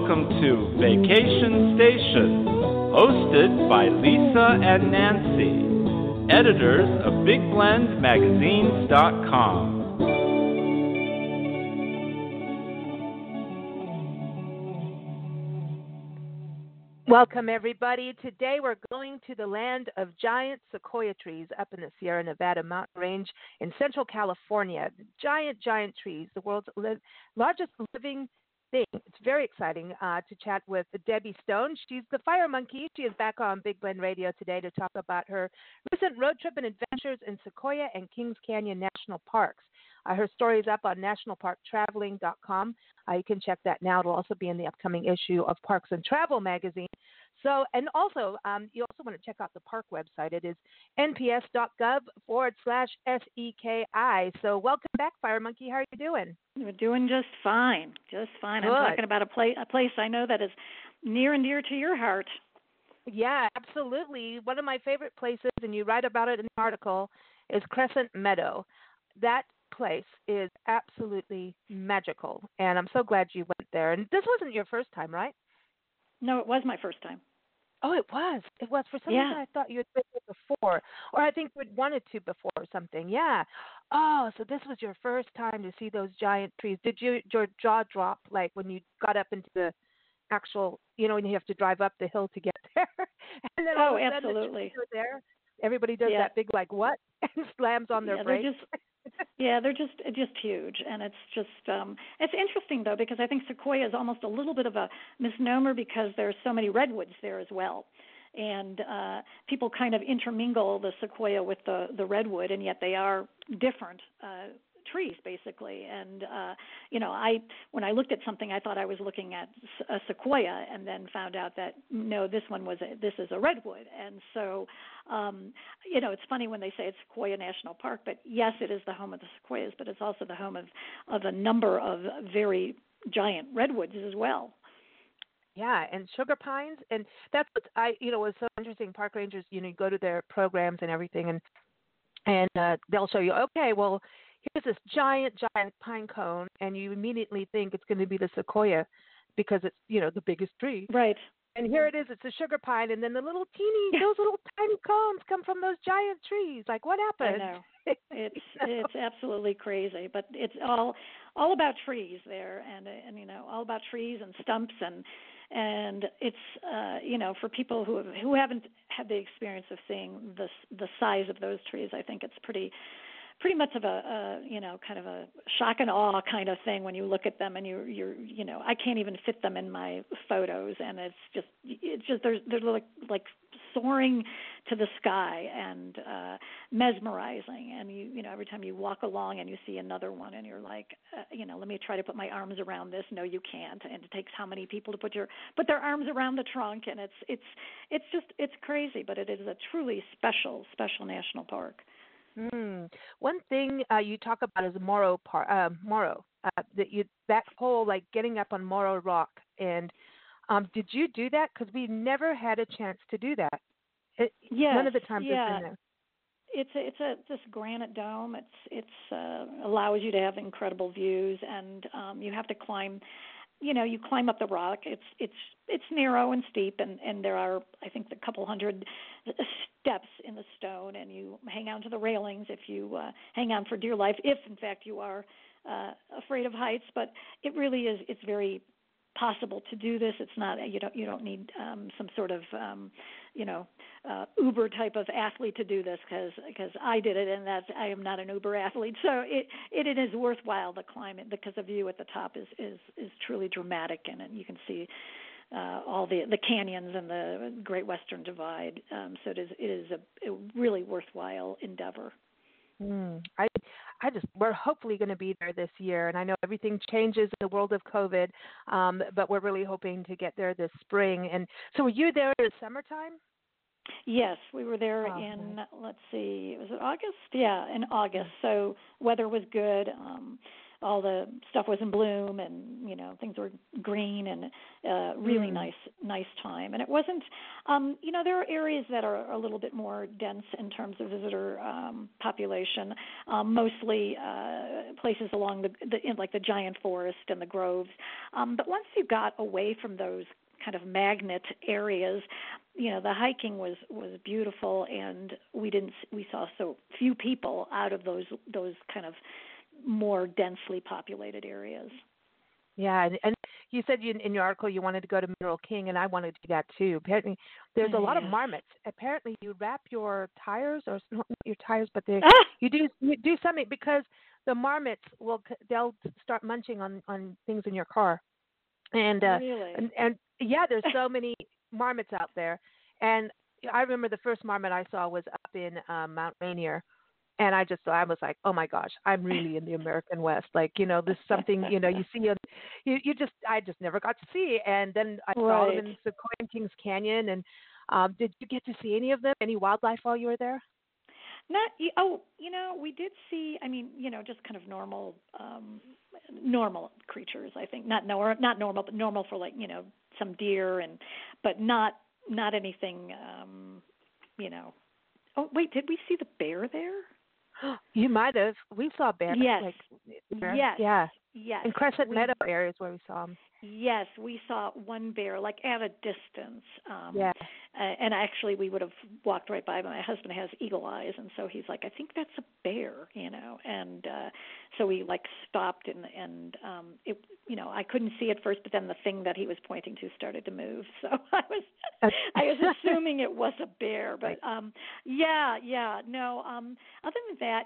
welcome to Vacation Station, hosted by Lisa and Nancy, editors of BigBlendMagazines.com. Welcome, everybody. Today we're going to the land of giant sequoia trees up in the Sierra Nevada mountain range in central California. Giant, giant trees, the world's largest living thing. It's very exciting to chat with Debbie Stone. She's the fire monkey. She is back on Big Blend Radio today to talk about her recent road trip and adventures in Sequoia and Kings Canyon National Parks. Her story is up on nationalparktraveling.com. You can check that now. It'll also be in the upcoming issue of Parks and Travel magazine. So, and also, you also want to check out the park website. It is nps.gov/SEKI. So welcome back, Fire Monkey. How are you doing? We're doing just fine, just fine. Good. I'm talking about a place I know that is near and dear to your heart. Yeah, absolutely. One of my favorite places, and you write about it in the article, is Crescent Meadow. That place is absolutely magical, and I'm so glad you went there. And this wasn't your first time, right? No, it was my first time. Oh, it was. It was. For some reason, I thought you had been there before, or I think you had wanted to before or something. Yeah. Oh, so this was your first time to see those giant trees. Did your jaw drop like when you got up into the actual, when you have to drive up the hill to get there? And then all of a sudden absolutely. The trees are there. Everybody does that big like what and slams on their brakes. They're just huge, and it's just it's interesting though because I think sequoia is almost a little bit of a misnomer because there's so many redwoods there as well, and people kind of intermingle the sequoia with the redwood, and yet they are different trees basically. And when I looked at something, I thought I was looking at a sequoia, and then found out that no, this is a redwood. And so it's funny when they say it's Sequoia National Park, but yes, it is the home of the sequoias, but it's also the home of a number of very giant redwoods as well. Yeah, and sugar pines, and that's what was so interesting. Park rangers, you go to their programs and everything, and they'll show you, okay, well, here's this giant pine cone, and you immediately think it's going to be the sequoia because it's, the biggest tree. Right. And here it is, it's a sugar pine, and then those little tiny cones come from those giant trees. Like, what happened? I know. It's absolutely crazy, but it's all about trees there, and all about trees and stumps, and it's for people who haven't had the experience of seeing the size of those trees, I think it's pretty much of a kind of a shock and awe kind of thing when you look at them, and you're I can't even fit them in my photos, and it's just they're like soaring to the sky and mesmerizing, and every time you walk along and you see another one, and you're like let me try to put my arms around this. No, you can't, and it takes how many people to put their arms around the trunk, and it's crazy, but it is a truly special national park. One thing you talk about is Morro, that whole like getting up on Morro Rock, and did you do that? Because we never had a chance to do that. None of the times we've been there. It's this granite dome. It's allows you to have incredible views, and you have to climb. You climb up the rock. It's narrow and steep, and there are, I think, a couple hundred steps in the stone, and you hang on to the railings if you hang on for dear life, if in fact you are afraid of heights. But it really is. It's very possible to do this. It's not. You don't need some sort of Uber type of athlete to do this, because I did it, and I am not an Uber athlete. So it is worthwhile to climb it, because the view at the top is truly dramatic, and you can see all the canyons and the Great Western Divide. So it is a really worthwhile endeavor. We're hopefully going to be there this year, and I know everything changes in the world of COVID, but we're really hoping to get there this spring. And so, were you there in the summertime? Yes, we were there in, let's see, was it August? Yeah, in August. So weather was good. all the stuff was in bloom, and things were green, and really nice time. And it wasn't, there are areas that are a little bit more dense in terms of visitor population, mostly places along like the giant forest and the groves. But once you got away from those kind of magnet areas, the hiking was beautiful, and we saw so few people out of those kind of more densely populated areas. Yeah, and you said in your article you wanted to go to Mineral King, and I wanted to do that too. Apparently, there's a lot of marmots. Apparently, you wrap your tires, or not your tires, but you do something, because the marmots they'll start munching on things in your car. And really? and yeah, there's so many marmots out there. And I remember the first marmot I saw was up in Mount Rainier, and I was like, oh my gosh, I'm really in the American West. Like, this is something you see, I just never got to see. And then I saw them in Sequoia and Kings Canyon. And did you get to see any of them? Any wildlife while you were there? We did see, just kind of normal creatures, I think. Not normal, but normal for some deer, but not anything, Oh, wait, did we see the bear there? You might have. We saw bears. Yes. Yes. Yeah. Yes. In Crescent Meadow areas where we saw them. Yes, we saw one bear, at a distance. Yeah. And actually, we would have walked right by. But my husband has eagle eyes, and so he's like, "I think that's a bear," And so we stopped, and it, I couldn't see at first, but then the thing that he was pointing to started to move. So I was assuming it was a bear, but no. Other than that,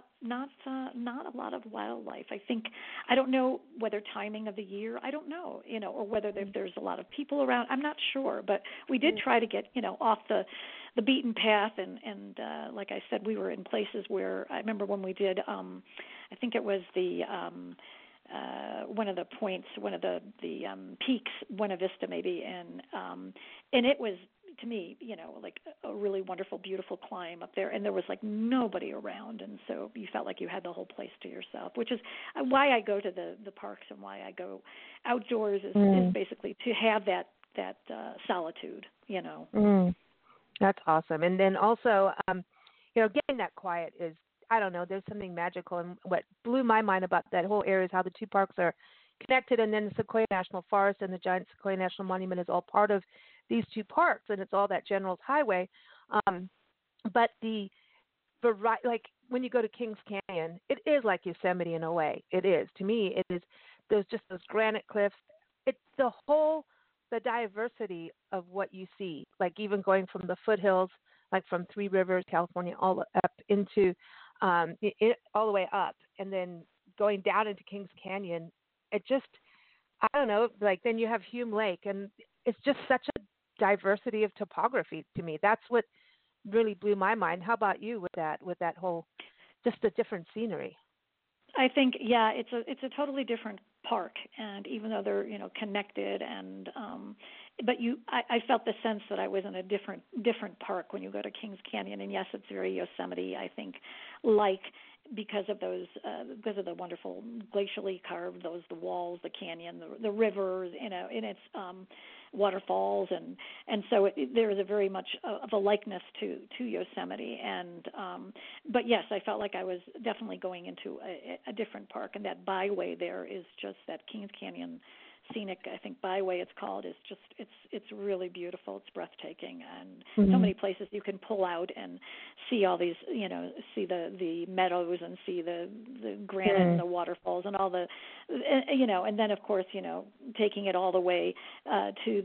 not a lot of wildlife. I don't know whether timing of the year. I don't know. Or whether there's a lot of people around. I'm not sure, but we did try to get, off the beaten path, and like I said, we were in places where I remember when we did, I think it was the one of the points, one of the peaks, Buena Vista maybe, and it was, to me, a really wonderful, beautiful climb up there, and there was nobody around, and so you felt like you had the whole place to yourself, which is why I go to the parks and why I go outdoors is basically to have that solitude, That's awesome. And then also, getting that quiet is, I don't know, there's something magical. And what blew my mind about that whole area is how the two parks are connected, and then the Sequoia National Forest and the Giant Sequoia National Monument is all part of these two parks, and it's all that General's Highway. But the variety, when you go to Kings Canyon, it is like Yosemite in a way. It is. To me, it is. There's just those granite cliffs. It's the diversity of what you see, even going from the foothills, from Three Rivers, California, all up into all the way up, and then going down into Kings Canyon. It just, I don't know, then you have Hume Lake, and it's just such a diversity of topography to me. That's what really blew my mind. How about you with that whole, just the different scenery? I think, yeah, it's a totally different park, and even though they're connected, and but I felt the sense that I was in a different park when you go to Kings Canyon, and yes, it's very Yosemite, I think, because of the wonderful glacially carved the walls, the canyon, the rivers, in its waterfalls, and so there is a very much of a likeness to Yosemite, and but yes, I felt like I was definitely going into a different park, and that byway there is just that Kings Canyon scenic, I think, byway it's called, is just it's really beautiful. It's breathtaking, and so many places you can pull out and see all these, see the meadows and see the granite and the waterfalls and all the, and then of course, taking it all the way to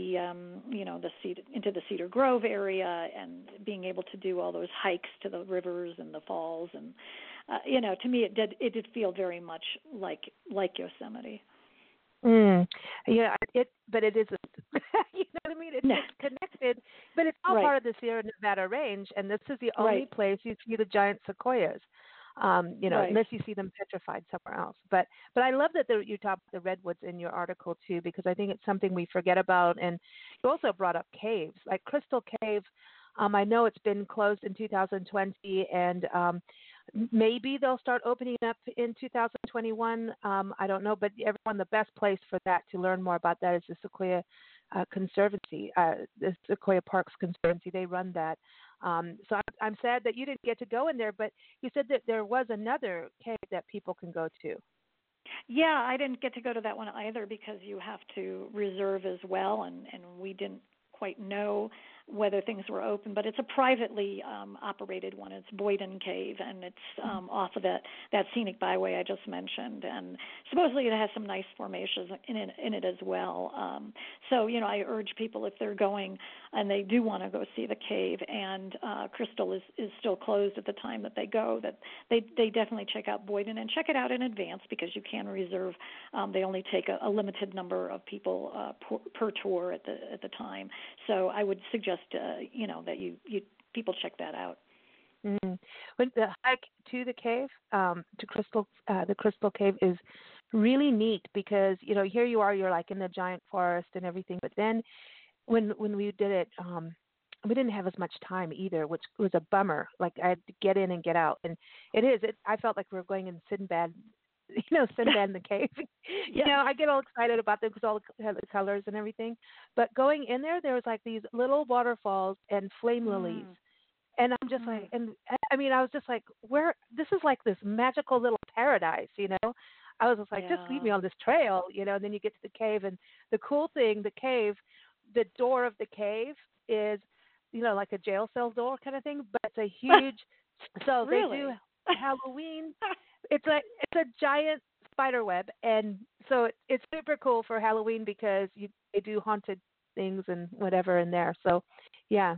into the Cedar Grove area, and being able to do all those hikes to the rivers and the falls, and to me it did feel very much like Yosemite. Yeah, but it isn't. You know what I mean? It's just connected, but it's all part of the Sierra Nevada range, and this is the only place you see the giant sequoias. Unless you see them petrified somewhere else. But I love that you talk about the redwoods in your article too, because I think it's something we forget about. And you also brought up caves, like Crystal Cave. I know it's been closed in 2020, and Maybe they'll start opening up in 2021. I don't know, but everyone, the best place for that to learn more about that is the Sequoia Conservancy, the Sequoia Parks Conservancy. They run that. So I'm sad that you didn't get to go in there, but you said that there was another cave that people can go to. Yeah, I didn't get to go to that one either because you have to reserve as well, and we didn't quite know whether things were open, but it's a privately operated one. It's Boyden Cave, and it's off of that scenic byway I just mentioned, and supposedly it has some nice formations in it as well. So, I urge people, if they're going and they do want to go see the cave, and Crystal is still closed at the time that they go, that they definitely check out Boyden and check it out in advance, because you can reserve. They only take a limited number of people per tour at the time. So I would suggest that you people check that out. Mm-hmm. But the hike to the cave, to the Crystal Cave, is really neat because here you are, you're like in the giant forest and everything. But then when we did it, we didn't have as much time either, which was a bummer. Like I had to get in and get out, and I felt like we were going in Sinbad. Sinbad in the cave. Yeah. I get all excited about them because all the colors and everything. But going in there was like these little waterfalls and flame lilies. And I'm just like, and I mean, I was just like, this is like this magical little paradise, I was just like, just leave me on this trail, and then you get to the cave. And the cool thing, the door of the cave is, like a jail cell door kind of thing, but it's a huge, so really? They do Halloween. It's a giant spider web, and so it's super cool for Halloween because they do haunted things and whatever in there. So, yeah,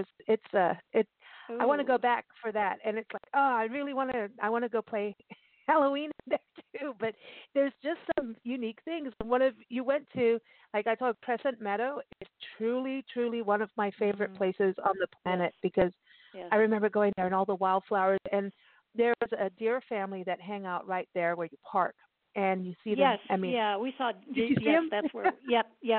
I want to go back for that, and it's like, I really want to go play Halloween there too. But there's just some unique things. You went to, like I told, Crescent Meadow is truly, truly one of my favorite places on the planet because I remember going there and all the wildflowers, and there's a deer family that hang out right there where you park, and you see them. Yes, I mean, we saw. Did you see them? That's where. Yep. Yeah.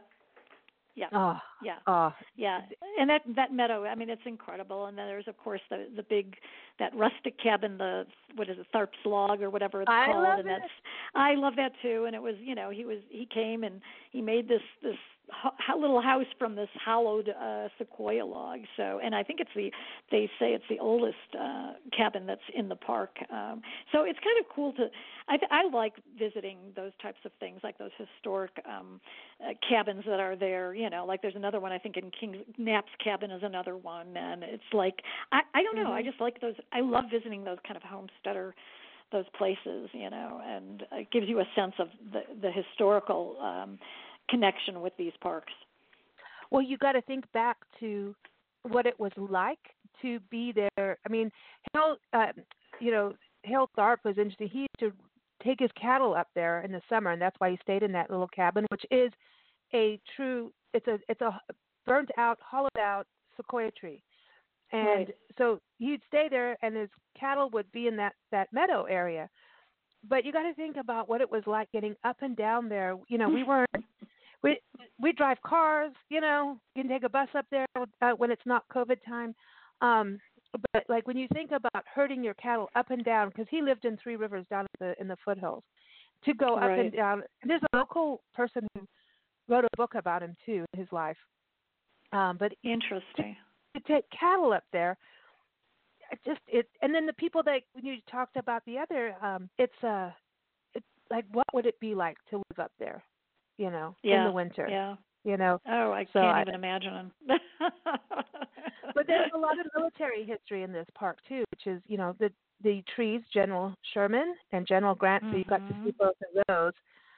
Yeah. And that meadow, I mean, it's incredible. And then there's, of course, the big, that rustic cabin, Tharp's Log or whatever it's called. I love that too. And it was, he came and he made this little house from this hollowed sequoia log. So, and I think they say it's the oldest cabin that's in the park. So it's kind of cool I like visiting those types of things, like those historic cabins that are there. Like there's another one, I think in King Knapp's cabin is another one, and it's like I don't know. I just like those. I love visiting those kind of homesteader, those places, and it gives you a sense of the historical connection with these parks. Well, you got to think back to what it was like to be there. I mean, Hale Tharp was interesting. He used to take his cattle up there in the summer, and that's why he stayed in that little cabin, which is it's a burnt out, hollowed out sequoia tree. And so he'd stay there, and his cattle would be in that meadow area. But you got to think about what it was like getting up and down there. We weren't. We drive cars. You can take a bus up there when it's not COVID time. But like when you think about herding your cattle up and down, because he lived in Three Rivers down in the foothills, to go up and down. There's a local person who wrote a book about him too, his life. But interesting to take cattle up there. And then the people that when you talked about the other, it's like, what would it be like to live up there, in the winter? Yeah. Oh, I can't even imagine. But there's a lot of military history in this park too, which is, the trees, General Sherman and General Grant. So you got to see both of those.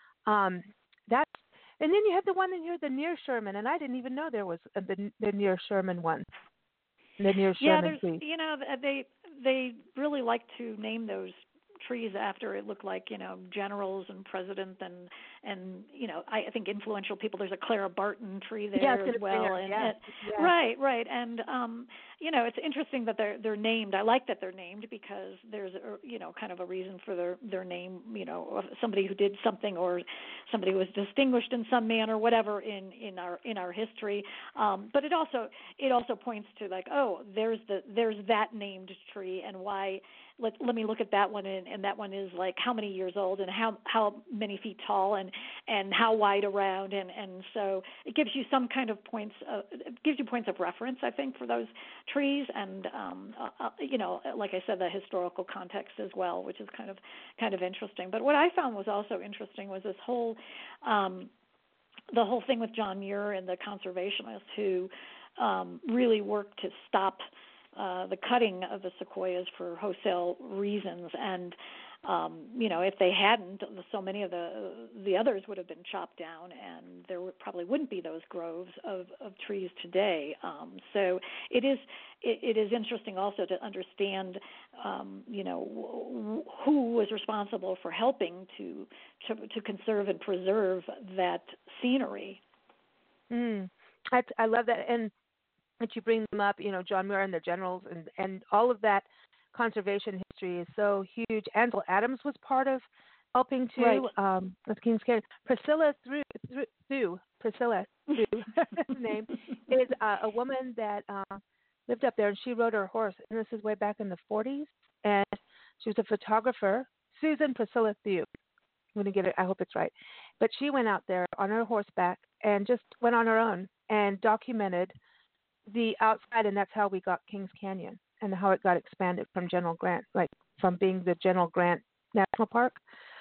And then you had the one in here, the near Sherman, and I didn't even know there was the near Sherman one. The near Sherman tree. They really like to name those trees after it looked like generals and presidents and I think influential people. There's a Clara Barton tree there as well. And right, and it's interesting that they're named. I like that they're named because there's kind of a reason for their name. Of somebody who did something or somebody who was distinguished in some manner, whatever in our history. But it also points to like, oh, there's that named tree, and why. Let me look at that one, and that one is like how many years old and how many feet tall and how wide around, and so it gives you some kind of points. It gives you points of reference, I think, for those trees, and like I said, the historical context as well, which is kind of interesting. But what I found was also interesting was this whole the whole thing with John Muir and the conservationists who really worked to stop the cutting of the sequoias for wholesale reasons, and if they hadn't, so many of the others would have been chopped down, and there probably wouldn't be those groves of trees today. So it is interesting also to understand, who was responsible for helping to conserve and preserve that scenery. I love that, and that you bring them up, John Muir and the generals, and all of that conservation history is so huge. Ansel Adams was part of helping too. Right. With Kings Canyon. Priscilla Thew, name, is a woman that lived up there, and she rode her horse. And this is way back in the 40s, and she was a photographer, Susan Priscilla Thew. I'm going to get it. I hope it's right. But she went out there on her horseback and just went on her own and documented the outside, and that's how we got Kings Canyon and how it got expanded from General Grant, like from being the General Grant National Park.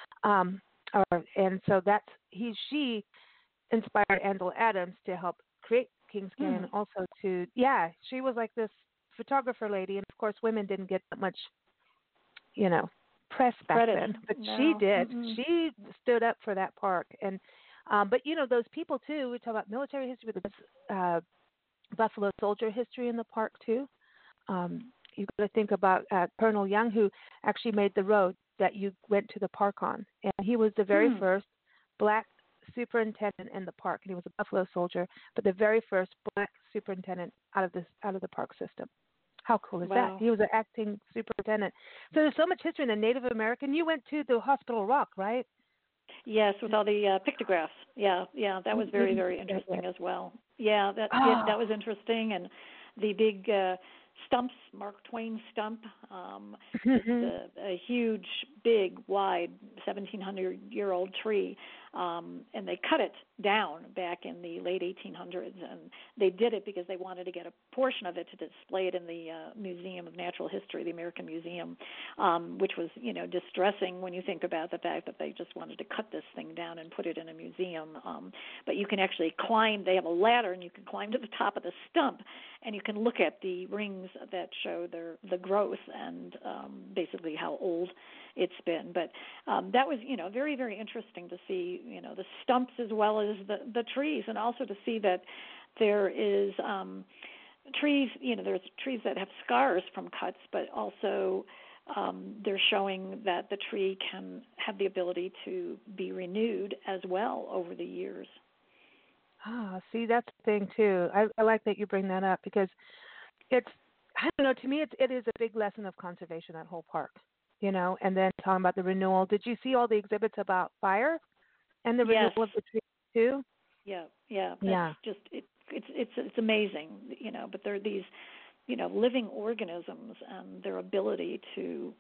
And so she inspired Ansel Adams to help create Kings Canyon. Also she was like this photographer lady, and of course women didn't get that much, press back then, but she did. She stood up for that park, and but those people too. We talk about military history, but this Buffalo Soldier history in the park too. You've got to think about Colonel Young, who actually made the road that you went to the park on, and he was the very first black superintendent in the park, and he was a Buffalo Soldier, but the very first black superintendent out of the park system. How cool is that? He was an acting superintendent. So there's so much history in the Native American. You went to the Hospital Rock, right? Yes, with all the pictographs. Yeah, that was very, very interesting as well. Yeah, that was interesting, and the big stumps, Mark Twain stump. It's a huge, big, wide 1,700-year-old tree, and they cut it down back in the late 1800s, and they did it because they wanted to get a portion of it to display it in the Museum of Natural History, the American Museum, which was, distressing when you think about the fact that they just wanted to cut this thing down and put it in a museum. But you can actually climb. They have a ladder, and you can climb to the top of the stump, and you can look at the rings that show the growth and basically how old it's been. But that was, very, very interesting to see, the stumps as well as the trees, and also to see that there is trees, there's trees that have scars from cuts, but also they're showing that the tree can have the ability to be renewed as well over the years. See, that's the thing too. I like that you bring that up, because it's, I don't know, to me it is a big lesson of conservation, that whole park, and then talking about the renewal. Did you see all the exhibits about fire and the renewal of the tree too? Yeah. That's just it's amazing, but there are these, living organisms, and their ability to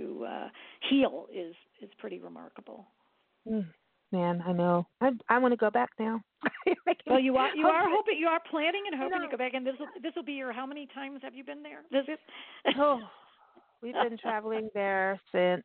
heal is pretty remarkable. Man, I know. I want to go back now. Well, you are hoping, you are planning and hoping to go back, and this will be your, how many times have you been there? Visit? We've been traveling there since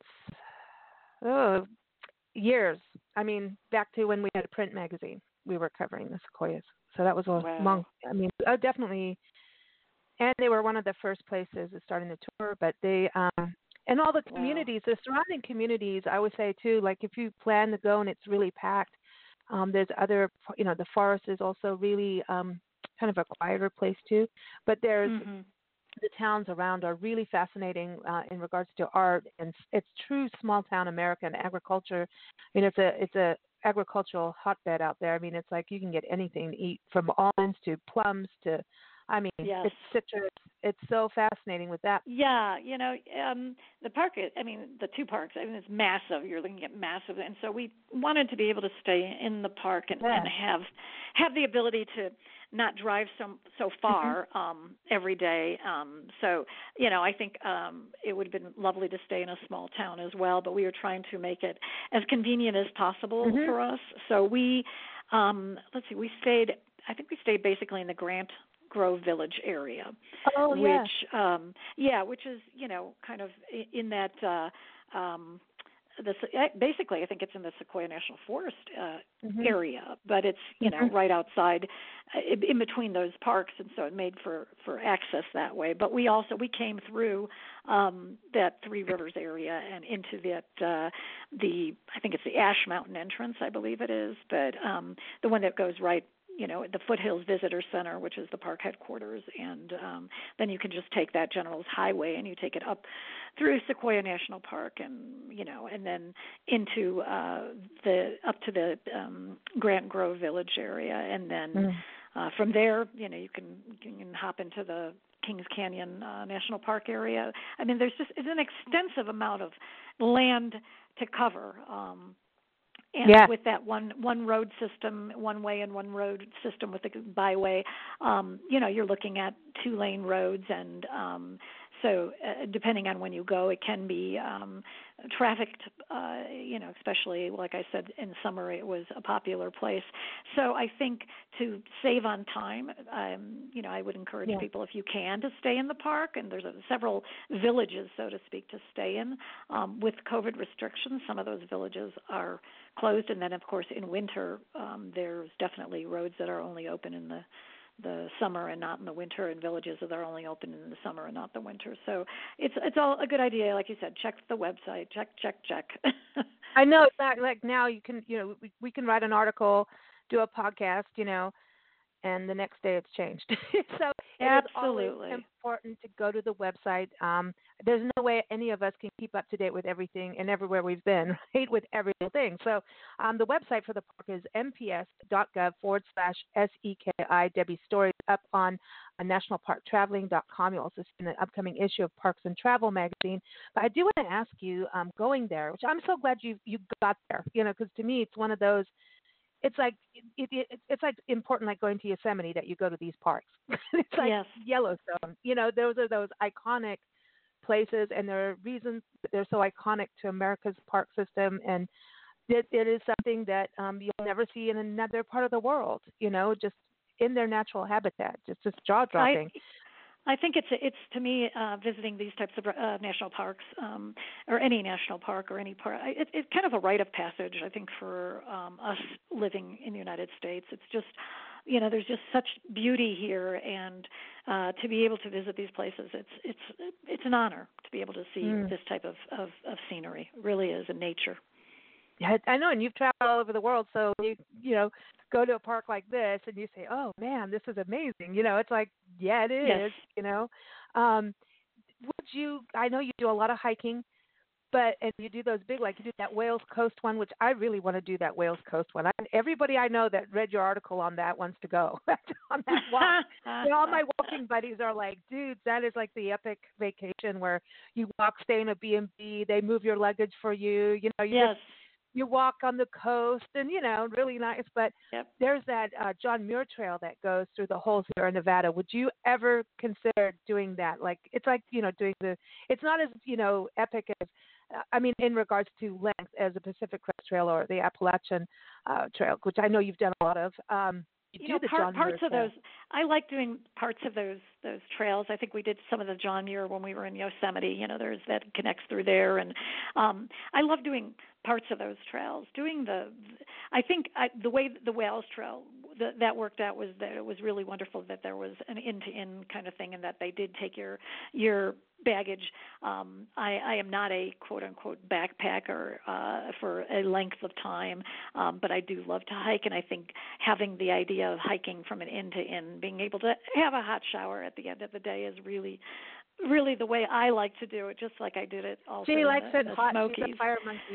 years. I mean, back to when we had a print magazine, we were covering the sequoias. So that was a long. I mean, definitely. And they were one of the first places starting the tour, but they and all the communities, the surrounding communities, I would say too, like if you plan to go and it's really packed, there's other, the forest is also really kind of a quieter place too. But there's the towns around are really fascinating in regards to art, and it's true small town America and agriculture. I mean, it's a agricultural hotbed out there. I mean, it's like you can get anything to eat, from almonds to plums to I mean, Yes. it's it's so fascinating with that. Yeah, the park, the two parks, it's massive. You're looking at massive. And so we wanted to be able to stay in the park and have the ability to not drive so far every day. So, I think it would have been lovely to stay in a small town as well, but we were trying to make it as convenient as possible for us. So we, we stayed basically in the Grant Grove Village area, which is kind of in that basically I think it's in the Sequoia National Forest area, but it's right outside in between those parks, and so it made for access that way. But we came through that Three Rivers area and into that I think it's the Ash Mountain entrance, I believe it is, but the one that goes right the Foothills Visitor Center, which is the park headquarters, and then you can just take that General's Highway and you take it up through Sequoia National Park and then into up to the Grant Grove Village area, and then from there, you can hop into the Kings Canyon National Park area. I mean, it's an extensive amount of land to cover. And with that one road system, one way and one road system with the byway, you're looking at 2-lane roads, and so depending on when you go, it can be trafficked, especially, like I said, in summer it was a popular place. So I think to save on time, I would encourage people, if you can, to stay in the park, and there's several villages, so to speak, to stay in. With COVID restrictions, some of those villages are closed, and then, of course, in winter, there's definitely roads that are only open in the summer and not in the winter, and villages that are only open in the summer and not the winter. So it's all a good idea. Like you said, check the website, check. I know, it's not like now you can, we can write an article, do a podcast, and the next day it's changed. So it's always important to go to the website. There's no way any of us can keep up to date with everything and everywhere we've been, right, with every little thing. So the website for the park is mps.gov/SEKI. Debbie's story is up on nationalparktraveling.com. You'll also see an upcoming issue of Parks and Travel magazine. But I do want to ask you, going there, which I'm so glad you got there, because to me it's one of those. It's like it's like important, like going to Yosemite, that you go to these parks. It's like Yellowstone. Those are those iconic places, and there are reasons that they're so iconic to America's park system, and it is something that you'll never see in another part of the world. Just in their natural habitat. It's just jaw dropping. I think it's to me, visiting these types of national parks, or any national park or any park, it's kind of a rite of passage, I think, for us living in the United States. It's just, there's just such beauty here, and to be able to visit these places, it's an honor to be able to see this type of scenery. It really is, in nature. Yeah, I know, and you've traveled all over the world, so you go to a park like this and you say, "Oh man, this is amazing." It's like, yeah, it is. Yes. Would you? I know you do a lot of hiking, and you do those big, like you do that Wales Coast one, which I really want to do that Wales Coast one. Everybody I know that read your article on that wants to go on that walk. All my walking buddies are like, "Dudes, that is like the epic vacation where you walk, stay in a B&B, they move your luggage for you. You walk on the coast, and really nice." But there's that John Muir Trail that goes through the whole Sierra Nevada. Would you ever consider doing that? Like, it's like doing it's not as epic as in regards to length as the Pacific Crest Trail or the Appalachian Trail, which I know you've done a lot of. Parts of those. I like doing parts of those trails. I think we did some of the John Muir when we were in Yosemite. There's that connects through there, and I love doing parts of those trails. The way the Wales Trail that worked out was that it was really wonderful that there was an end-to-end kind of thing, and that they did take your baggage. I am not a quote-unquote backpacker for a length of time, but I do love to hike, and I think having the idea of hiking from an end to end, being able to have a hot shower at the end of the day is really the way I like to do it, just like I did it also she likes it in the hot. Smokies. She's a fire monkey.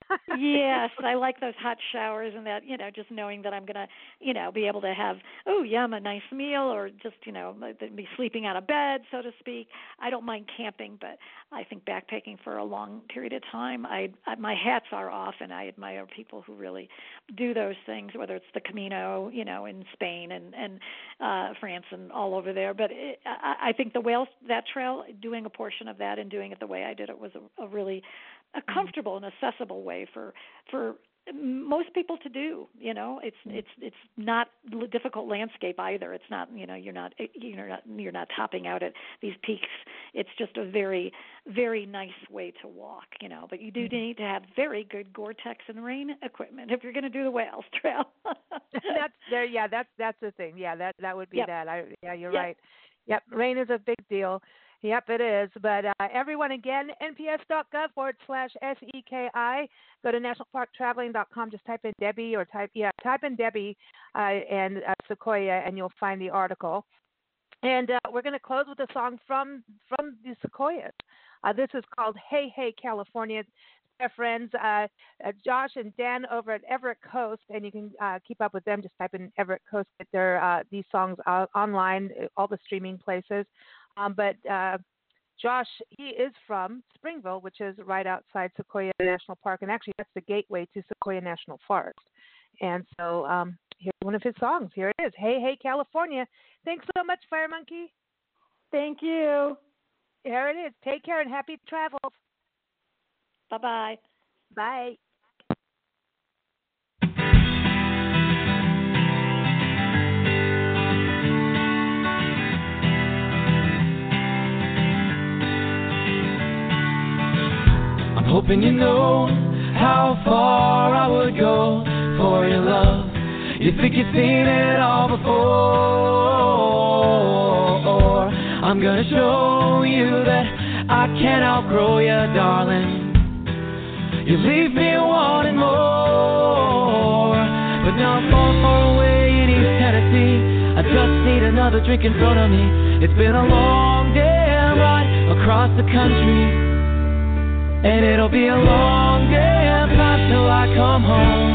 Yes, I like those hot showers and that, just knowing that I'm going to, be able to have, a nice meal or just, be sleeping out of bed, so to speak. I don't mind camping, but I think backpacking for a long period of time, my hats are off, and I admire people who really do those things, whether it's the Camino, in Spain and France and all over there. But I think that trail, doing a portion of that and doing it the way I did it was a really a comfortable and accessible way for most people to do. It's not a difficult landscape either. It's not, you're not topping out at these peaks. It's just a very, very nice way to walk. But you do need to have very good Gore-Tex and rain equipment if you're going to do the Wales Trail. That's the thing. Yeah, that would be yep. that. You're right. Yep, rain is a big deal. Yep, it is. But everyone, again, nps.gov/SEKI. Go to nationalparktraveling.com. Just type in Debbie or type in Debbie and Sequoia, and you'll find the article. And we're going to close with a song from the Sequoias. This is called Hey, Hey, California. Their friends, Josh and Dan over at Everett Coast, and you can keep up with them. Just type in Everett Coast. Get these songs online, all the streaming places. But Josh, he is from Springville, which is right outside Sequoia National Park, and actually that's the gateway to Sequoia National Forest. And so here's one of his songs. Here it is, Hey, Hey, California. Thanks so much, Fire Monkey. Thank you. Here it is. Take care and happy travels. Bye-bye. Bye. Hoping you know how far I would go for your love. You think you've seen it all before. I'm gonna show you that I can't outgrow you, darling. You leave me wanting more. But now I'm far, far away in East Tennessee. I just need another drink in front of me. It's been a long damn ride across the country, and it'll be a long damn time till I come home.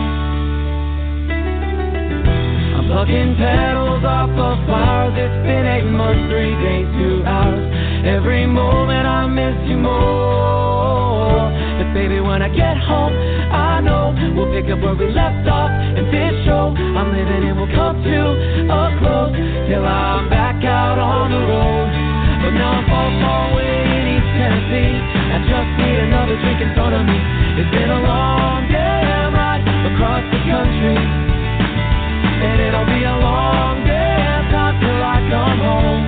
I'm plucking petals off of flowers. It's been 8 months, 3 days, 2 hours. Every moment I miss you more. But baby, when I get home, I know we'll pick up where we left off. And this show I'm living in will come to a close till I'm back out on the road. But now I'm far, far away in East Tennessee. I just need another drink in front of me. It's been a long damn ride across the country, and it'll be a long damn time till I come home.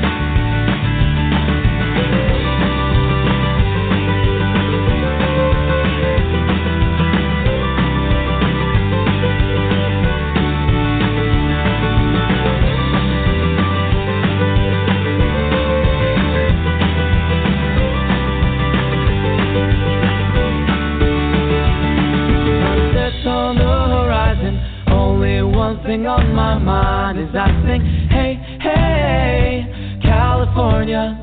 On the horizon, only one thing on my mind is I think, hey, hey, California.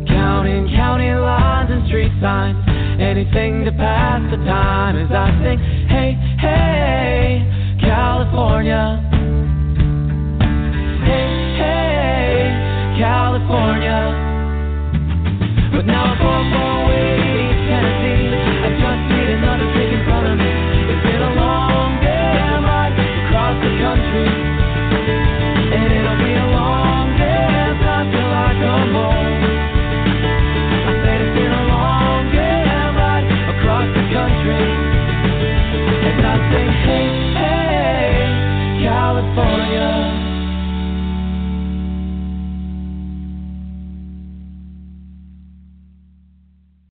Counting lines and street signs, anything to pass the time as I think,